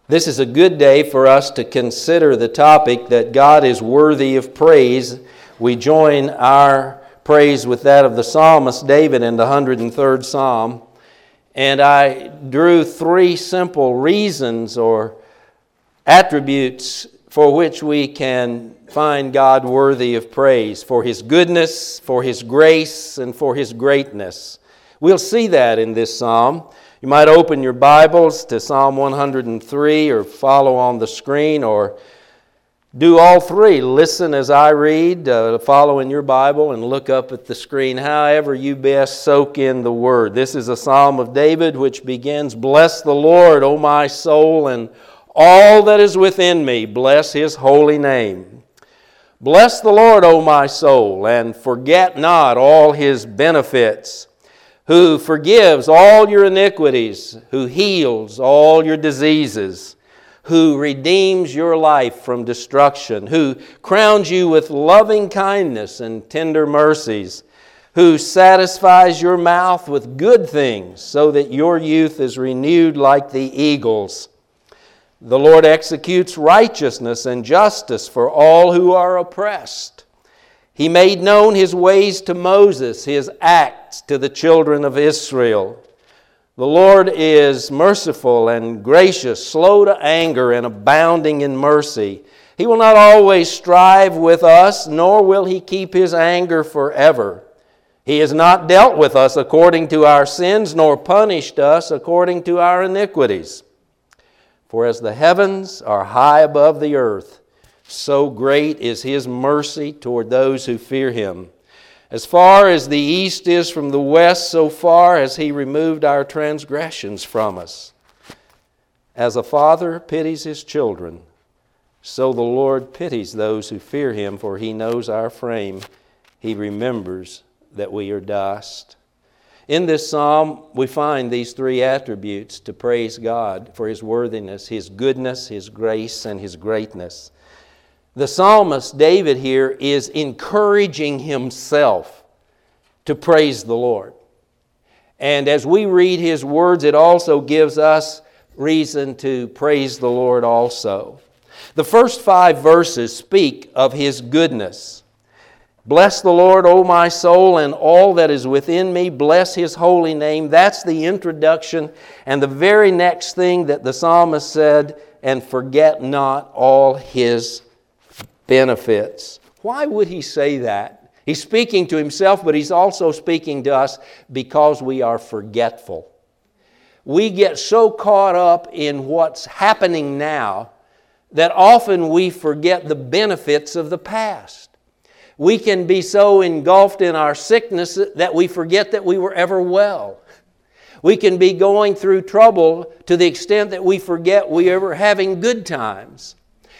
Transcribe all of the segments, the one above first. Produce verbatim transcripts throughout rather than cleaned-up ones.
This is a good day for us to consider the topic that God is worthy of praise. We join our praise with that of the psalmist David in the one hundred third Psalm. And I drew three simple reasons or attributes for which we can find God worthy of praise: for His goodness, for His grace, and for His greatness. We'll see that in this psalm. You might open your Bibles to Psalm one hundred three or follow on the screen, or do all three. Listen as I read, uh, follow in your Bible, and look up at the screen. However you best soak in the Word. This is a Psalm of David which begins, "Bless the Lord, O my soul, and all that is within me, bless His holy name. Bless the Lord, O my soul, and forget not all His benefits, who forgives all your iniquities, who heals all your diseases, who redeems your life from destruction, who crowns you with loving kindness and tender mercies, who satisfies your mouth with good things, so that your youth is renewed like the eagles. The Lord executes righteousness and justice for all who are oppressed. He made known His ways to Moses, His acts to the children of Israel. The Lord is merciful and gracious, slow to anger and abounding in mercy. He will not always strive with us, nor will He keep His anger forever. He has not dealt with us according to our sins, nor punished us according to our iniquities. For as the heavens are high above the earth, so great is His mercy toward those who fear Him. As far as the east is from the west, so far has He removed our transgressions from us. As a father pities his children, so the Lord pities those who fear Him, for He knows our frame. He remembers that we are dust." In this psalm, we find these three attributes to praise God for His worthiness, His goodness, His grace, and His greatness. The psalmist, David, here is encouraging himself to praise the Lord. And as we read his words, it also gives us reason to praise the Lord also. The first five verses speak of His goodness. "Bless the Lord, O my soul, and all that is within me. Bless His holy name." That's the introduction. And the very next thing that the psalmist said, "And forget not all His benefits." Why would he say that? He's speaking to himself, but he's also speaking to us because we are forgetful. We get so caught up in what's happening now that often we forget the benefits of the past. We can be so engulfed in our sickness that we forget that we were ever well. We can be going through trouble to the extent that we forget we were having good times.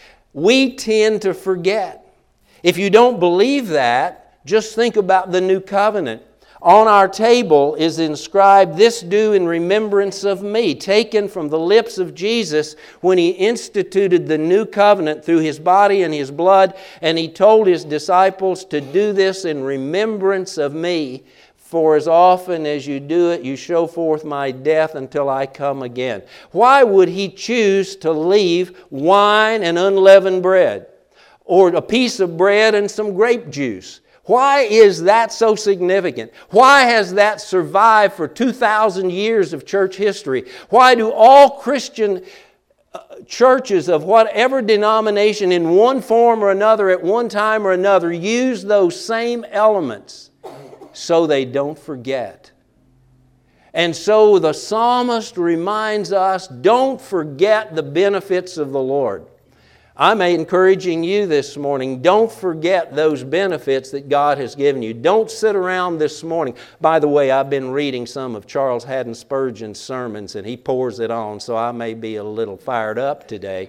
We tend to forget. If you don't believe that, just think about the New Covenant. On our table is inscribed, "This do in remembrance of me," taken from the lips of Jesus when He instituted the New Covenant through His body and His blood, and He told His disciples to do this in remembrance of me. "For as often as you do it, you show forth my death until I come again." Why would He choose to leave wine and unleavened bread, or a piece of bread and some grape juice? Why is that so significant? Why has that survived for two thousand years of church history? Why do all Christian churches of whatever denomination in one form or another at one time or another use those same elements? So they don't forget. And so the psalmist reminds us, don't forget the benefits of the Lord. I'm encouraging you this morning, don't forget those benefits that God has given you. Don't sit around this morning. By the way, I've been reading some of Charles Haddon Spurgeon's sermons, and he pours it on, so I may be a little fired up today.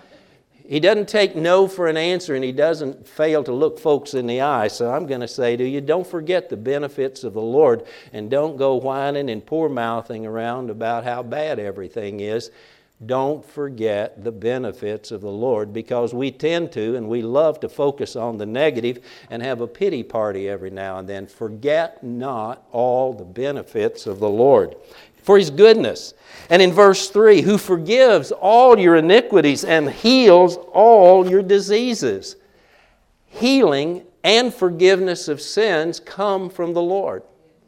He doesn't take no for an answer, and he doesn't fail to look folks in the eye. So I'm going to say to you, don't forget the benefits of the Lord, and don't go whining and poor-mouthing around about how bad everything is. Don't forget the benefits of the Lord, because we tend to, and we love to focus on the negative and have a pity party every now and then. Forget not all the benefits of the Lord. for His goodness. And in verse three, who forgives all your iniquities and heals all your diseases. Healing and forgiveness of sins come from the Lord.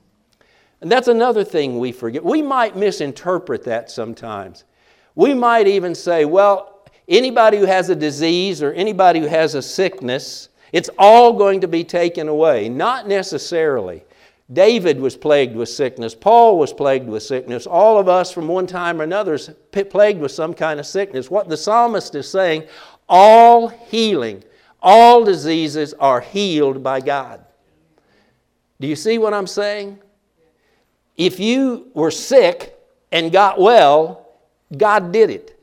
And that's another thing we forget. We might misinterpret that sometimes. We might even say, well, anybody who has a disease or anybody who has a sickness, it's all going to be taken away. Not necessarily. David was plagued with sickness. Paul was plagued with sickness. All of us from one time or another is plagued with some kind of sickness. What the psalmist is saying, all healing, all diseases are healed by God. Do you see what I'm saying? If you were sick and got well, God did it.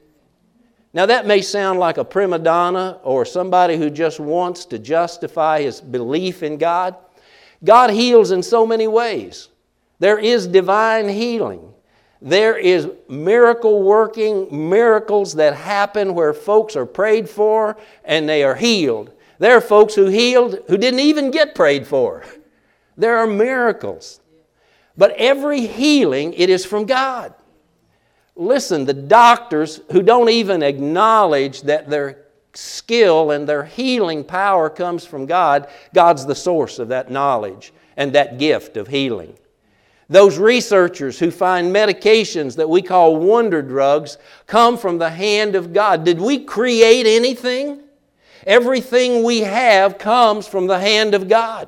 Now that may sound like a prima donna or somebody who just wants to justify his belief in God. God heals in so many ways. There is divine healing. There is miracle working, miracles that happen where folks are prayed for and they are healed. There are folks who healed who didn't even get prayed for. There are miracles. But every healing, it is from God. Listen, the doctors who don't even acknowledge that their skill and their healing power comes from God, God's the source of that knowledge and that gift of healing. Those researchers who find medications that we call wonder drugs come from the hand of God. Did we create anything? Everything we have comes from the hand of God.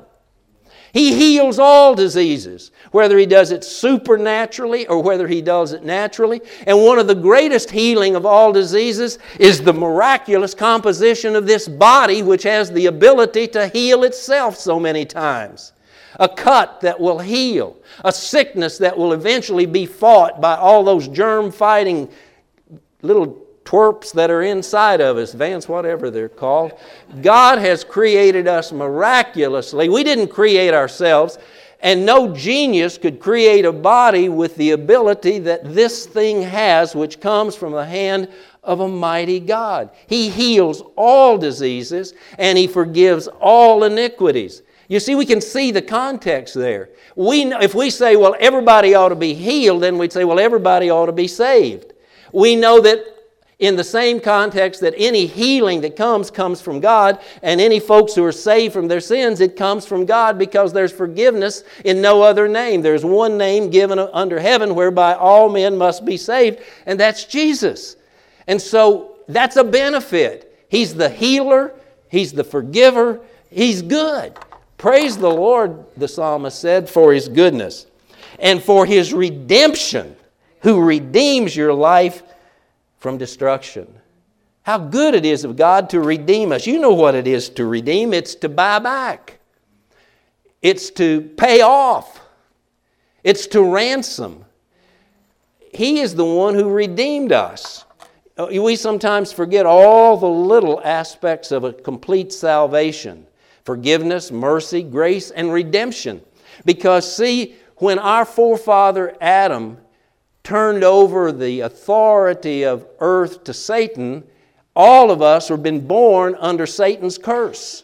He heals all diseases, whether He does it supernaturally or whether He does it naturally. And one of the greatest healing of all diseases is the miraculous composition of this body, which has the ability to heal itself so many times. A cut that will heal. A sickness that will eventually be fought by all those germ-fighting little twerps that are inside of us, Vance, whatever they're called. God has created us miraculously. We didn't create ourselves, and no genius could create a body with the ability that this thing has, which comes from the hand of a mighty God. He heals all diseases, and He forgives all iniquities. You see, we can see the context there. We know, if we say, well, everybody ought to be healed, then we'd say, well, everybody ought to be saved. We know that in the same context that any healing that comes, comes from God, and any folks who are saved from their sins, it comes from God because there's forgiveness in no other name. There's one name given under heaven whereby all men must be saved, and that's Jesus. And so that's a benefit. He's the healer. He's the forgiver. He's good. Praise the Lord, the psalmist said, for His goodness and for His redemption, who redeems your life from destruction. How good it is of God to redeem us. You know what it is to redeem. It's to buy back. It's to pay off. It's to ransom. He is the one who redeemed us. We sometimes forget all the little aspects of a complete salvation. Forgiveness, mercy, grace, and redemption. Because see, when our forefather Adam turned over the authority of earth to Satan, all of us have been born under Satan's curse.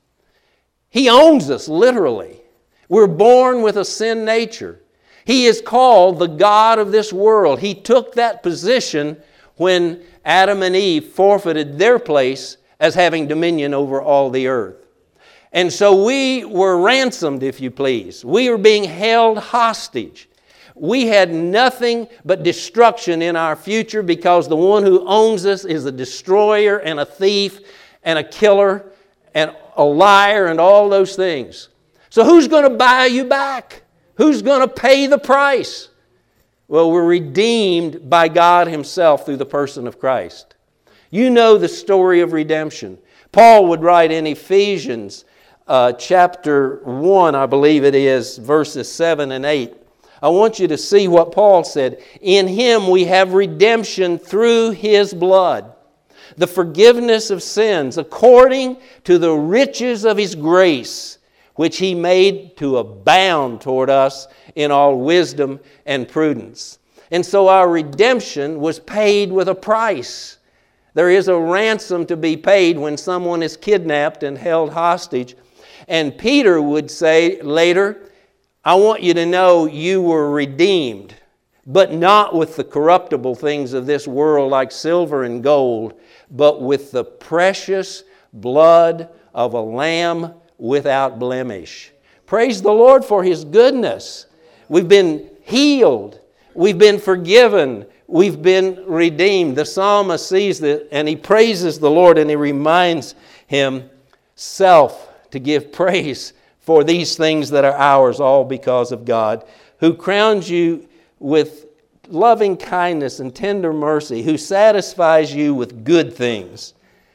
He owns us, literally. We're born with a sin nature. He is called the God of this world. He took that position when Adam and Eve forfeited their place as having dominion over all the earth. And so we were ransomed, if you please. We were being held hostage. We had nothing but destruction in our future because the one who owns us is a destroyer and a thief and a killer and a liar and all those things. So who's going to buy you back? Who's going to pay the price? Well, we're redeemed by God Himself through the person of Christ. You know the story of redemption. Paul would write in Ephesians uh, chapter one, I believe it is, verses seven and eight. I want you to see what Paul said. In Him we have redemption through His blood, the forgiveness of sins, according to the riches of His grace, which He made to abound toward us in all wisdom and prudence. And so our redemption was paid with a price. There is a ransom to be paid when someone is kidnapped and held hostage. And Peter would say later, I want you to know you were redeemed but not with the corruptible things of this world like silver and gold, but with the precious blood of a lamb without blemish. Praise the Lord for His goodness. We've been healed. We've been forgiven. We've been redeemed. The psalmist sees that and he praises the Lord and he reminds himself to give praise for these things that are ours, all because of God, who crowns you with loving kindness and tender mercy, who satisfies you with good things,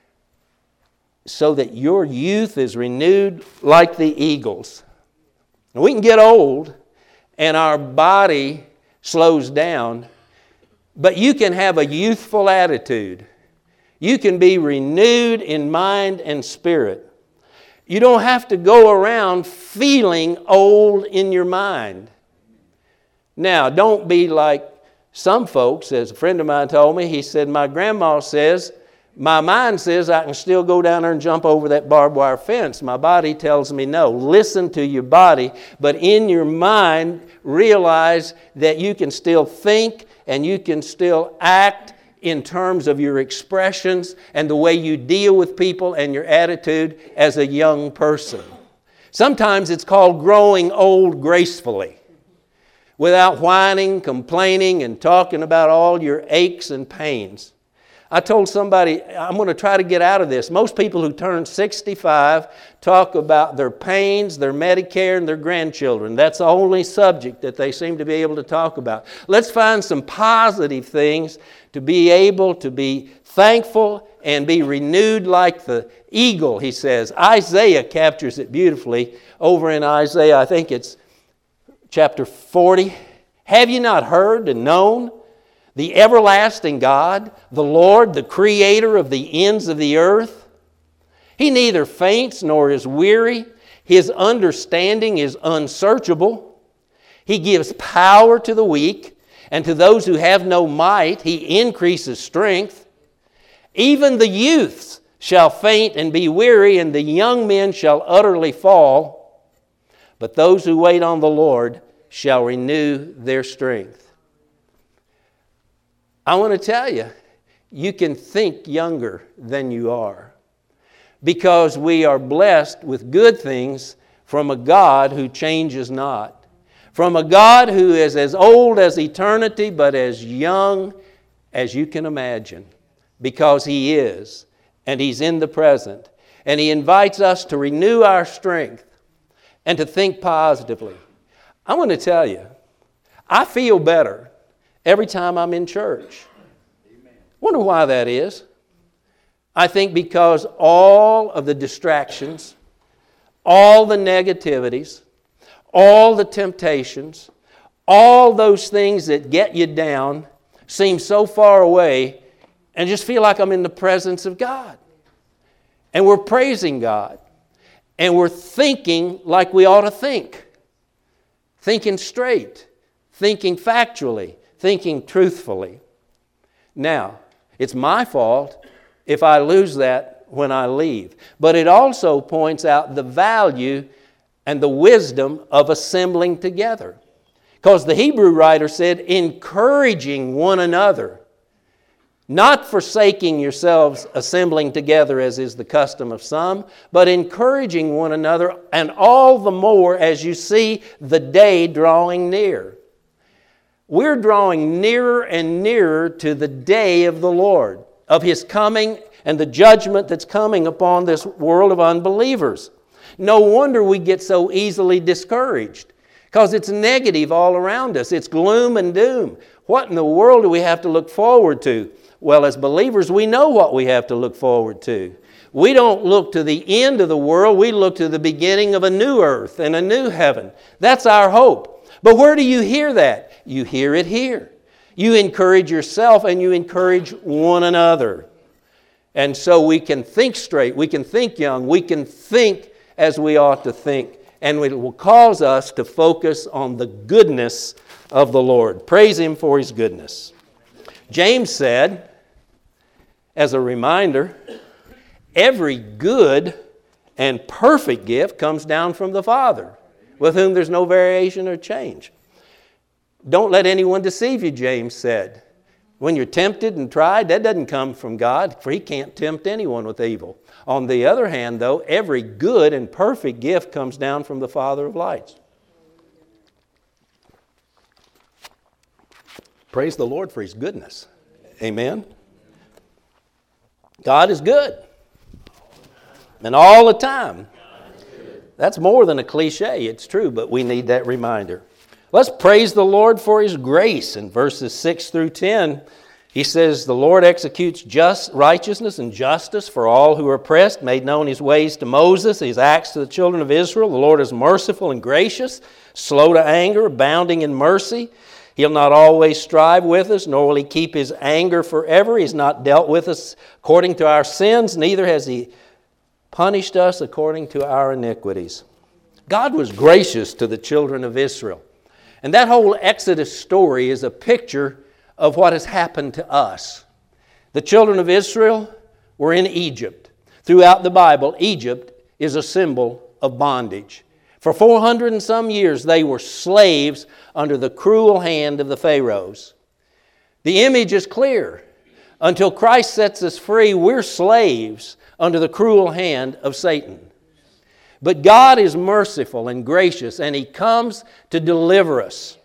so that your youth is renewed like the eagles. And we can get old and our body slows down, but you can have a youthful attitude. You can be renewed in mind and spirit. You don't have to go around feeling old in your mind. Now, don't be like some folks, as a friend of mine told me. He said, my grandma says, my mind says I can still go down there and jump over that barbed wire fence. My body tells me no. Listen to your body, but in your mind, realize that you can still think and you can still act in terms of your expressions and the way you deal with people and your attitude as a young person. Sometimes it's called growing old gracefully, without whining, complaining, and talking about all your aches and pains. I told somebody, I'm going to try to get out of this. Most people who turn sixty-five talk about their pains, their Medicare, and their grandchildren. That's the only subject that they seem to be able to talk about. Let's find some positive things to be able to be thankful and be renewed like the eagle, he says. Isaiah captures it beautifully over in Isaiah, I think it's chapter forty. Have you not heard and known? The everlasting God, the Lord, the Creator of the ends of the earth. He neither faints nor is weary. His understanding is unsearchable. He gives power to the weak, and to those who have no might, He increases strength. Even the youths shall faint and be weary, and the young men shall utterly fall. But those who wait on the Lord shall renew their strength. I want to tell you, you can think younger than you are, because we are blessed with good things from a God who changes not, from a God who is as old as eternity but as young as you can imagine, because He is, and He's in the present, and He invites us to renew our strength and to think positively. I want to tell you, I feel better every time I'm in church. Amen. Wonder why that is. I think because all of the distractions, all the negativities, all the temptations, all those things that get you down seem so far away, and just feel like I'm in the presence of God. And we're praising God. And we're thinking like we ought to think. Thinking straight. Thinking factually. Thinking truthfully. Now, it's my fault if I lose that when I leave. But it also points out the value and the wisdom of assembling together. Because the Hebrew writer said, encouraging one another, not forsaking yourselves assembling together as is the custom of some, but encouraging one another, and all the more as you see the day drawing near. We're drawing nearer and nearer to the day of the Lord, of His coming and the judgment that's coming upon this world of unbelievers. No wonder we get so easily discouraged, because it's negative all around us. It's gloom and doom. What in the world do we have to look forward to? Well, as believers, we know what we have to look forward to. We don't look to the end of the world. We look to the beginning of a new earth and a new heaven. That's our hope. But where do you hear that? You hear it here. You encourage yourself and you encourage one another. And so we can think straight. We can think young. We can think as we ought to think. And it will cause us to focus on the goodness of the Lord. Praise Him for His goodness. James said, as a reminder, every good and perfect gift comes down from the Father, with whom there's no variation or change. Don't let anyone deceive you, James said. When you're tempted and tried, that doesn't come from God, for He can't tempt anyone with evil. On the other hand, though, every good and perfect gift comes down from the Father of lights. Praise the Lord for His goodness. Amen. God is good. And all the time. That's more than a cliche. It's true, but we need that reminder. Let's praise the Lord for His grace. In verses six through ten, he says, the Lord executes just righteousness and justice for all who are oppressed, made known His ways to Moses, His acts to the children of Israel. The Lord is merciful and gracious, slow to anger, abounding in mercy. He'll not always strive with us, nor will He keep His anger forever. He's not dealt with us according to our sins, neither has He punished us according to our iniquities. God was gracious to the children of Israel. And that whole Exodus story is a picture of what has happened to us. The children of Israel were in Egypt. Throughout the Bible, Egypt is a symbol of bondage. For four hundred and some years, they were slaves under the cruel hand of the Pharaohs. The image is clear. Until Christ sets us free, we're slaves under the cruel hand of Satan. But God is merciful and gracious, and He comes to deliver us.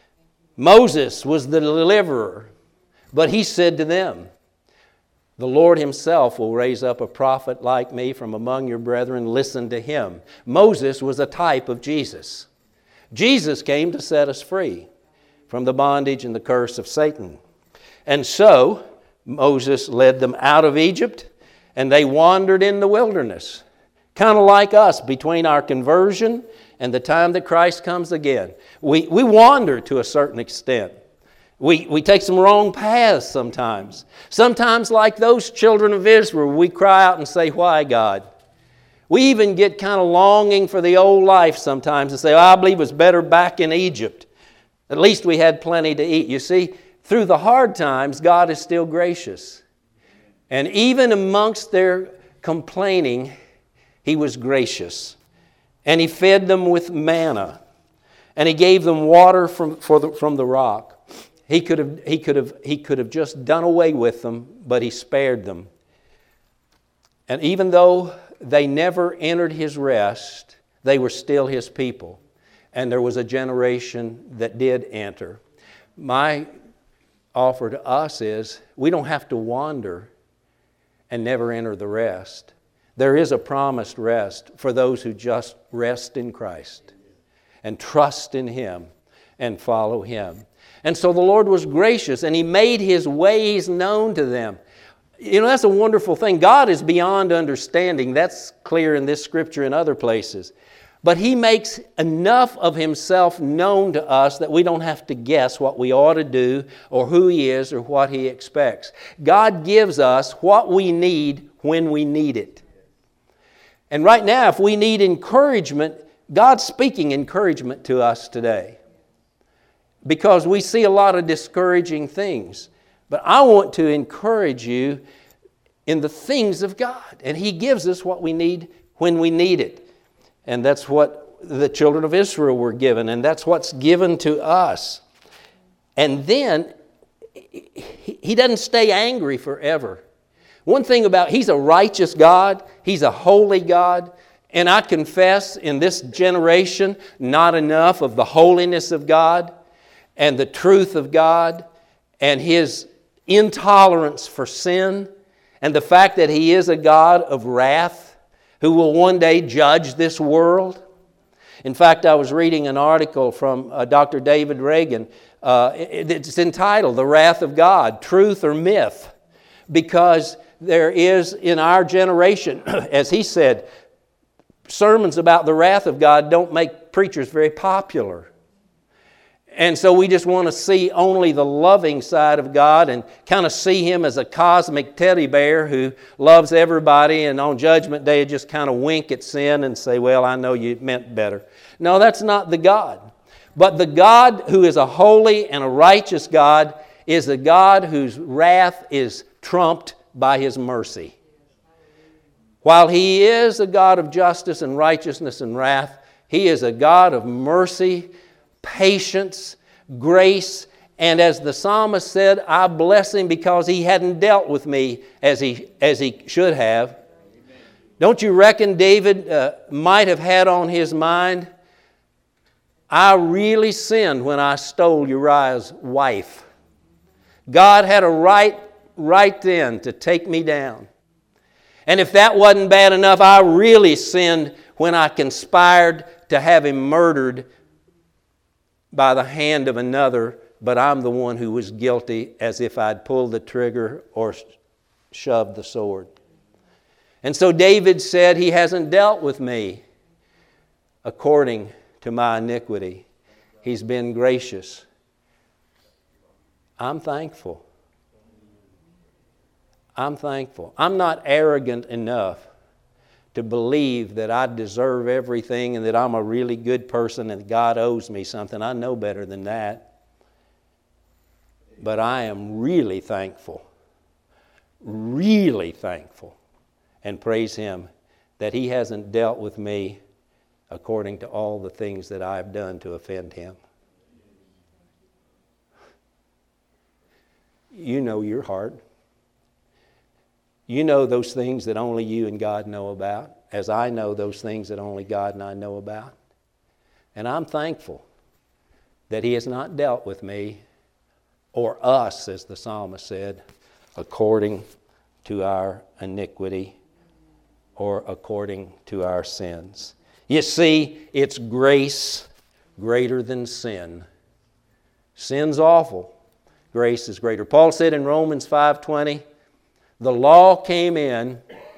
Moses was the deliverer, but he said to them, the Lord Himself will raise up a prophet like me from among your brethren. Listen to him. Moses was a type of Jesus. Jesus came to set us free from the bondage and the curse of Satan. And so, Moses led them out of Egypt, and they wandered in the wilderness. Kind of like us, between our conversion and the time that Christ comes again. We, we wander to a certain extent. We, we take some wrong paths sometimes. Sometimes, like those children of Israel, we cry out and say, why, God? We even get kind of longing for the old life sometimes and say, oh, I believe it was better back in Egypt. At least we had plenty to eat. You see, through the hard times, God is still gracious. And even amongst their complaining, He was gracious. And He fed them with manna. And He gave them water from, for the, from the rock. He could have, he could have, he could have just done away with them, but He spared them. And even though they never entered His rest, they were still His people. And there was a generation that did enter. My offer to us is, we don't have to wander and never enter the rest. There is a promised rest for those who just rest in Christ and trust in Him and follow Him. And so the Lord was gracious, and He made His ways known to them. You know, that's a wonderful thing. God is beyond understanding. That's clear in this scripture and other places. But He makes enough of Himself known to us that we don't have to guess what we ought to do or who He is or what He expects. God gives us what we need when we need it. And right now, if we need encouragement, God's speaking encouragement to us today. Because we see a lot of discouraging things. But I want to encourage you in the things of God. And He gives us what we need when we need it. And that's what the children of Israel were given. And that's what's given to us. And then, He doesn't stay angry forever. One thing about, He's a righteous God. He's a holy God. And I confess in this generation, not enough of the holiness of God and the truth of God and His intolerance for sin and the fact that He is a God of wrath who will one day judge this world. In fact, I was reading an article from uh, Doctor David Reagan. Uh, it, it's entitled, The Wrath of God, Truth or Myth? Because there is in our generation, as he said, sermons about the wrath of God don't make preachers very popular. And so we just want to see only the loving side of God and kind of see Him as a cosmic teddy bear who loves everybody, and on Judgment Day just kind of wink at sin and say, well, I know you meant better. No, that's not the God. But the God who is a holy and a righteous God is a God whose wrath is trumped by His mercy. While He is a God of justice and righteousness and wrath, He is a God of mercy, patience, grace. And as the psalmist said, I bless him because he hadn't dealt with me as he, as he should have. Don't you reckon David uh, might have had on his mind, I really sinned when I stole Uriah's wife. God had a right right then to take me down. And if that wasn't bad enough, I really sinned when I conspired to have him murdered by the hand of another, but I'm the one who was guilty as if I'd pulled the trigger or shoved the sword. And so David said, he hasn't dealt with me according to my iniquity. He's been gracious. I'm thankful. I'm thankful. I'm not arrogant enough to believe that I deserve everything and that I'm a really good person and God owes me something. I know better than that. But I am really thankful, really thankful, and praise Him that He hasn't dealt with me according to all the things that I've done to offend Him. You know your heart. You know those things that only you and God know about, as I know those things that only God and I know about. And I'm thankful that He has not dealt with me, or us, as the psalmist said, according to our iniquity or according to our sins. You see, it's grace greater than sin. Sin's awful. Grace is greater. Paul said in Romans five twenty, the law came in,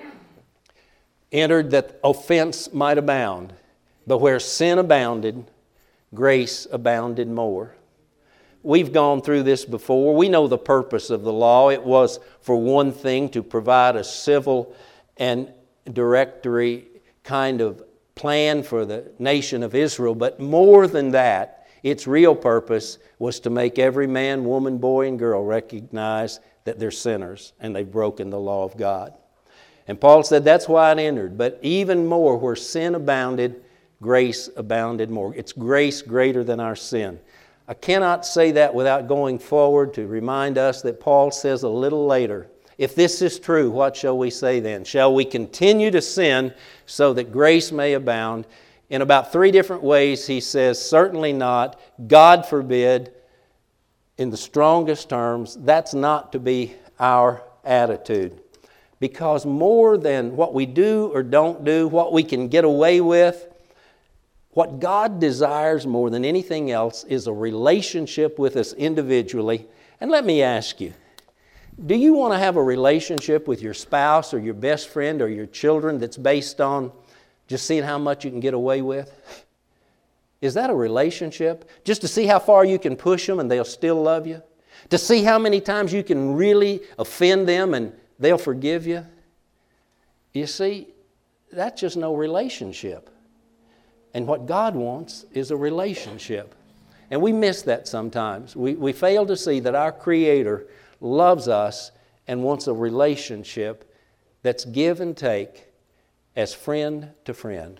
entered that offense might abound. But where sin abounded, grace abounded more. We've gone through this before. We know the purpose of the law. It was, for one thing, to provide a civil and directory kind of plan for the nation of Israel. But more than that, its real purpose was to make every man, woman, boy, and girl recognize that they're sinners and they've broken the law of God. And Paul said that's why it entered. But even more, where sin abounded, grace abounded more. It's grace greater than our sin. I cannot say that without going forward to remind us that Paul says a little later, if this is true, what shall we say then? Shall we continue to sin so that grace may abound? In about three different ways he says, certainly not, God forbid. In the strongest terms, that's not to be our attitude. Because more than what we do or don't do, what we can get away with, what God desires more than anything else is a relationship with us individually. And let me ask you, do you want to have a relationship with your spouse or your best friend or your children that's based on just seeing how much you can get away with? Is that a relationship? Just to see how far you can push them and they'll still love you? To see how many times you can really offend them and they'll forgive you? You see, that's just no relationship. And what God wants is a relationship. And we miss that sometimes. We, we fail to see that our Creator loves us and wants a relationship that's give and take as friend to friend.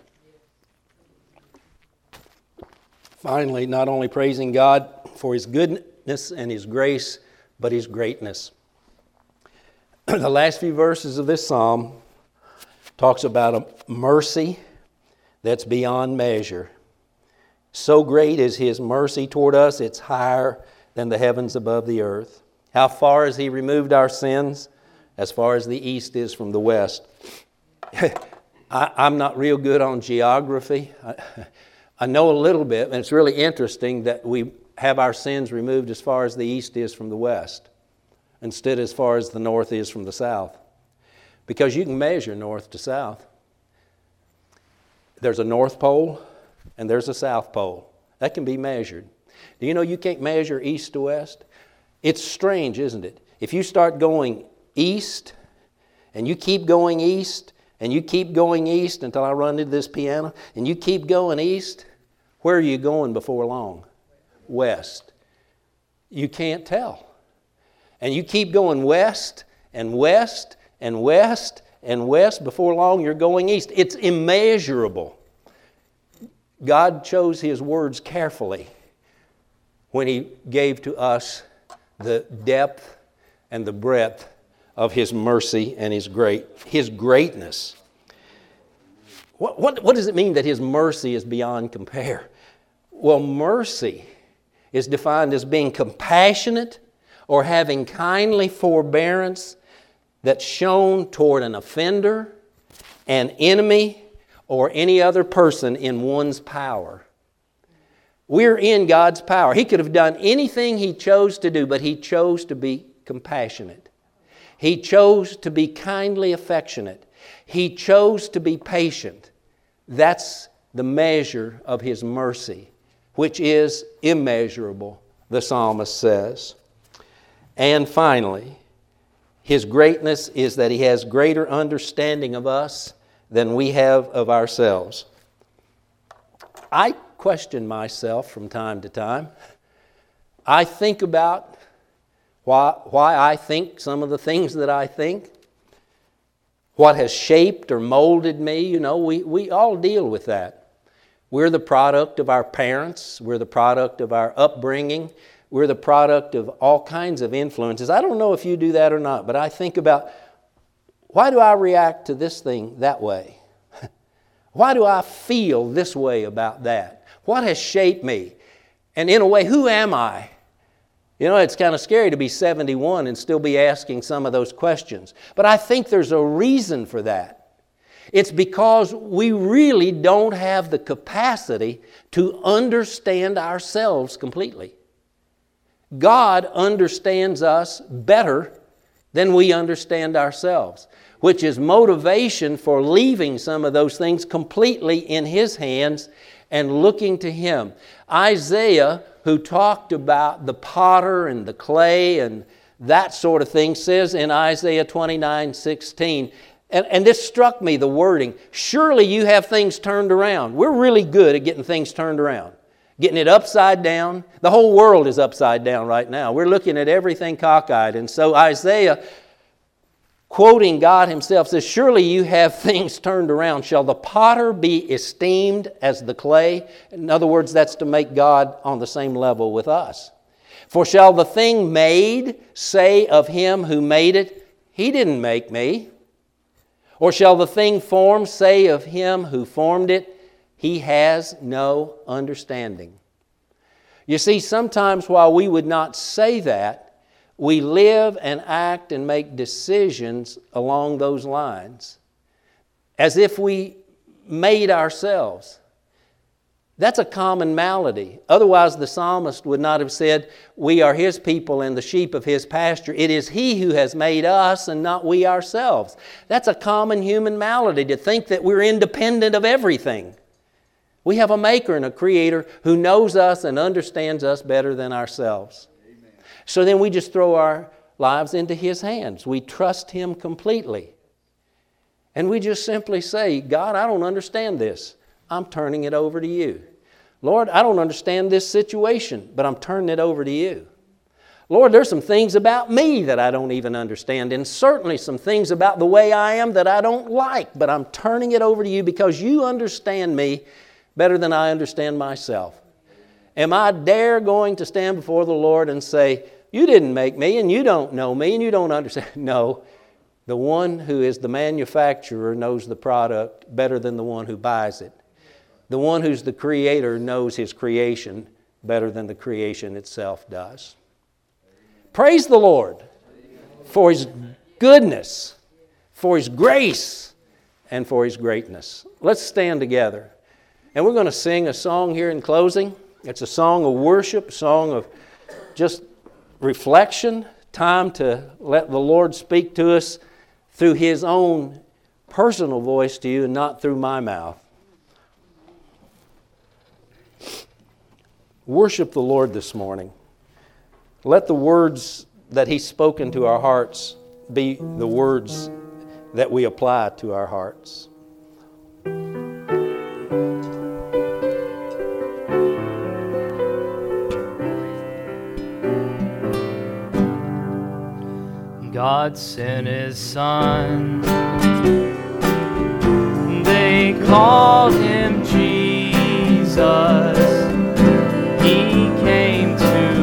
Finally, not only praising God for His goodness and His grace, but His greatness. The last few verses of this psalm talks about a mercy that's beyond measure. So great is His mercy toward us, it's higher than the heavens above the earth. How far has He removed our sins? As far as the east is from the west. I, I'm not real good on geography. I, I know a little bit, and it's really interesting that we have our sins removed as far as the east is from the west, instead as far as the north is from the south. Because you can measure north to south. There's a North Pole and there's a South Pole. That can be measured. Do you know you can't measure east to west? It's strange, isn't it? If you start going east and you keep going east and you keep going east until I run into this piano and you keep going east, where are you going before long? West. You can't tell. And you keep going west and west and west and west, before long you're going east. It's immeasurable. God chose His words carefully when He gave to us the depth and the breadth of His mercy and His great, His greatness. What, what, what does it mean that His mercy is beyond compare? Well, mercy is defined as being compassionate or having kindly forbearance that's shown toward an offender, an enemy, or any other person in one's power. We're in God's power. He could have done anything He chose to do, but He chose to be compassionate. He chose to be kindly affectionate. He chose to be patient. That's the measure of His mercy, which is immeasurable, the psalmist says. And finally, His greatness is that He has greater understanding of us than we have of ourselves. I question myself from time to time. I think about why, why I think some of the things that I think, what has shaped or molded me. You know, we, we all deal with that. We're the product of our parents. We're the product of our upbringing. We're the product of all kinds of influences. I don't know if you do that or not, but I think about, why do I react to this thing that way? Why do I feel this way about that? What has shaped me? And in a way, who am I? You know, it's kind of scary to be seventy-one and still be asking some of those questions. But I think there's a reason for that. It's because we really don't have the capacity to understand ourselves completely. God understands us better than we understand ourselves, which is motivation for leaving some of those things completely in His hands and looking to Him. Isaiah, who talked about the potter and the clay and that sort of thing, says in Isaiah twenty-nine sixteen, and, and this struck me, the wording, surely you have things turned around. We're really good at getting things turned around, getting it upside down. The whole world is upside down right now. We're looking at everything cockeyed. And so Isaiah, quoting God Himself, says, surely you have things turned around. Shall the potter be esteemed as the clay? In other words, that's to make God on the same level with us. For shall the thing made say of Him who made it, He didn't make me? Or shall the thing formed say of Him who formed it, He has no understanding? You see, sometimes while we would not say that, we live and act and make decisions along those lines as if we made ourselves. That's a common malady. Otherwise, the psalmist would not have said, we are His people and the sheep of His pasture. It is He who has made us and not we ourselves. That's a common human malady, to think that we're independent of everything. We have a Maker and a Creator who knows us and understands us better than ourselves. Amen. So then we just throw our lives into His hands. We trust Him completely. And we just simply say, God, I don't understand this. I'm turning it over to You. Lord, I don't understand this situation, but I'm turning it over to You. Lord, there's some things about me that I don't even understand, and certainly some things about the way I am that I don't like, but I'm turning it over to You because You understand me better than I understand myself. Am I dare going to stand before the Lord and say, You didn't make me, and You don't know me, and You don't understand? No. The one who is the manufacturer knows the product better than the one who buys it. The one who's the Creator knows His creation better than the creation itself does. Praise the Lord for His goodness, for His grace, and for His greatness. Let's stand together. And we're going to sing a song here in closing. It's a song of worship, a song of just reflection, time to let the Lord speak to us through His own personal voice to you and not through my mouth. Worship the Lord this morning. Let the words that He's spoken to our hearts be the words that we apply to our hearts. God sent His Son. They called Him Jesus. He came to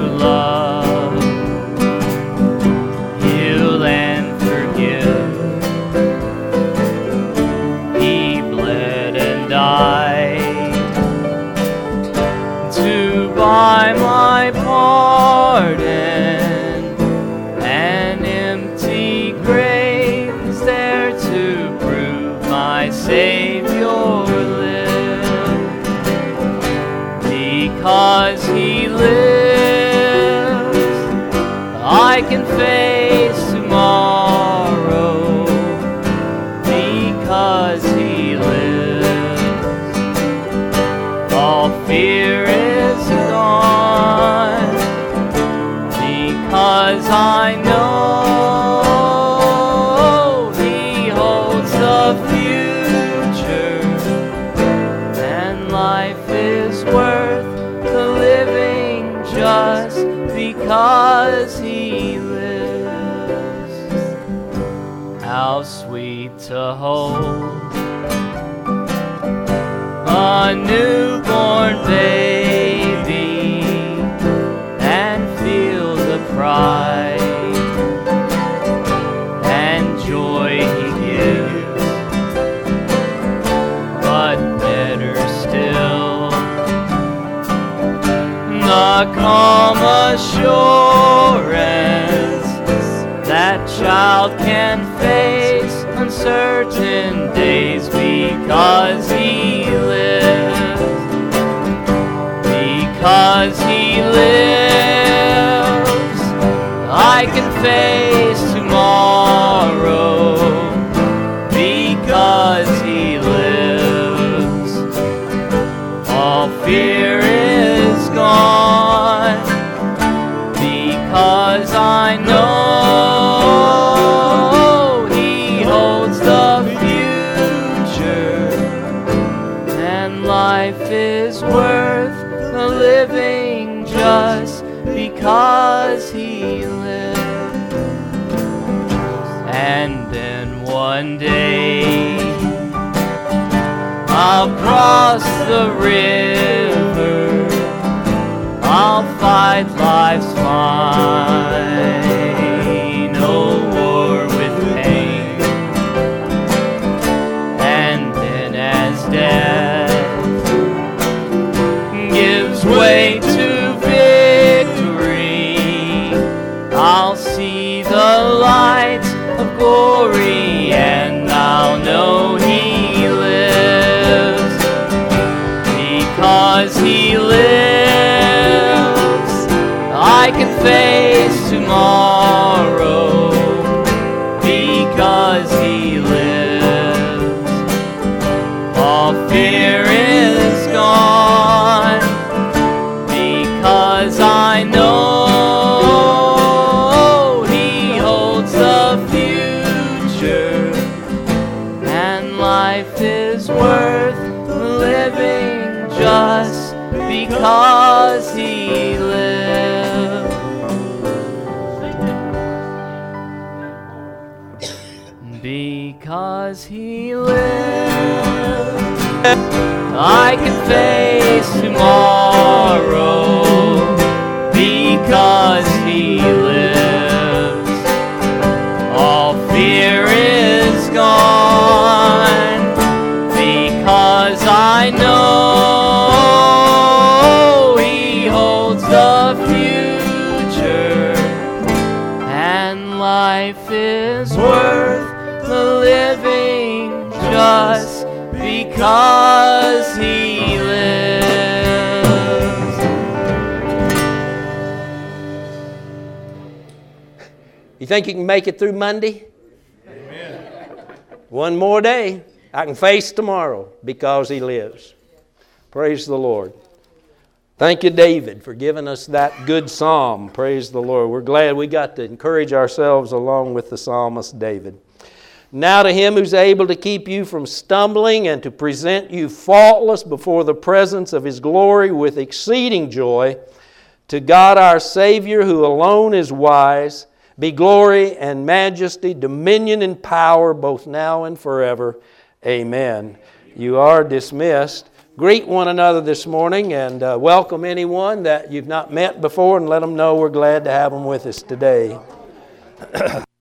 face tomorrow because He lives. All fear is gone because I know He holds the future, and life is worth the living just because He lives. How sweet to hold a newborn baby and feel the pride and joy He gives. But better still, the calm assurance that child can face uncertain days because He lives. Because He lives, I can face tomorrow. Because He lives, all fear is gone. Because I know He holds the future, and life is worth the living just because He lives. And then one day I'll cross the river, I'll fight life's fight, no war with pain. And then as death gives way to victory, I'll see the light of glory, and I'll know He lives. Because He lives, I can face tomorrow. Because He lives, all fear is gone. Because I know He holds the future, and life is worth living just because He lives. Because He lives, I can face tomorrow. Because He lives, all fear is gone. Because I know He holds the future, and life is worth the living just because He lives. You think you can make it through Monday? Amen. One more day. I can face tomorrow because He lives. Praise the Lord. Thank you, David, for giving us that good psalm. Praise the Lord. We're glad we got to encourage ourselves along with the psalmist David. Now to Him who's able to keep you from stumbling and to present you faultless before the presence of His glory with exceeding joy, to God our Savior, who alone is wise, be glory and majesty, dominion and power, both now and forever. Amen. You are dismissed. Greet one another this morning and uh, welcome anyone that you've not met before, and let them know we're glad to have them with us today.